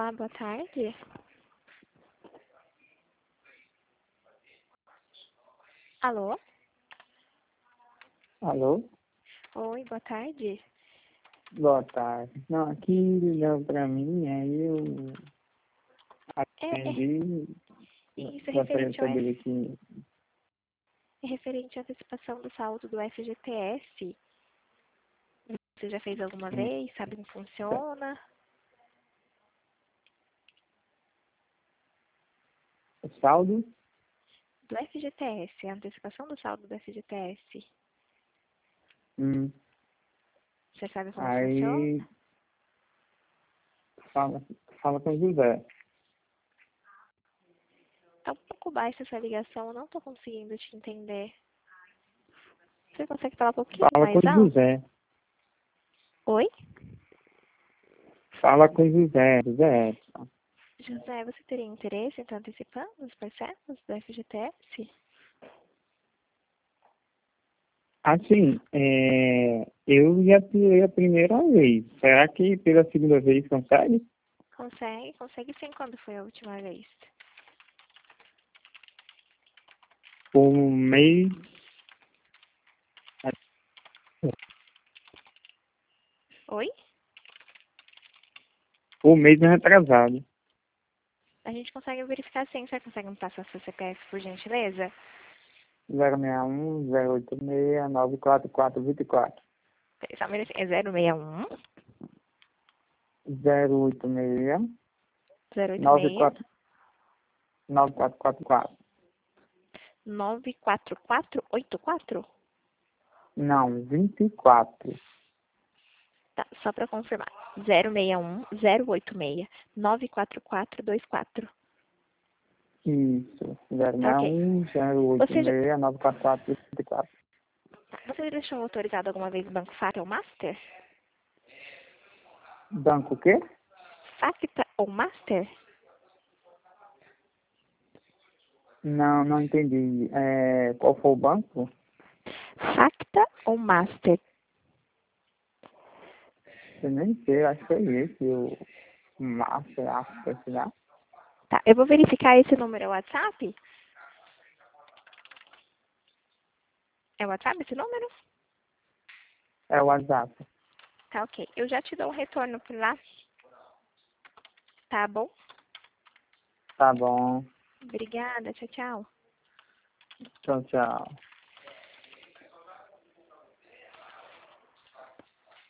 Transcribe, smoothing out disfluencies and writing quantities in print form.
Olá, boa tarde. Alô? Alô? Oi, boa tarde. Boa tarde. Não, aqui ligou pra mim, aí eu É atendi, isso, gostaria de saber aqui. é referente à antecipação do saldo do FGTS. Você já fez alguma vez? Sabe como funciona? O saldo? Do FGTS, a antecipação do saldo do FGTS. Hum, Você sabe como funciona? aí fala com o José. É um pouco baixa essa ligação, eu não estou conseguindo te entender. Você consegue falar um pouquinho Fala com mais o alto? José. Oi? Fala com o José. José Edson. José, você teria interesse em estar antecipando os parcelas do FGTS? Assim, eu já tirei a primeira vez. Será que pela segunda vez consegue? Consegue sim. Quando foi a última vez? Por um mês. Oi? Por mês retrasado. A gente consegue verificar sim. Você consegue me passar seu CPF, por gentileza? 061 086 94424. Só um minutinho. É 061 086 086 94 9444. 94484? Não, 24. Tá, só para confirmar. 061 086 94424. Isso. Tá ok. 061 Você, já, 086 94424. você deixou autorizado alguma vez o Banco Facta ou Master? Banco o quê? Facta ou Master? Não, não entendi. Qual foi o banco? Facta ou Master? Eu nem sei, acho que foi esse, o Márcio, acho que sei lá. Tá, eu vou verificar esse número. É o WhatsApp? É o WhatsApp esse número? É o WhatsApp. Tá ok. Eu já te dou um retorno por lá. Tá bom? Tá bom. Obrigada. Tchau, tchau. Tchau, tchau.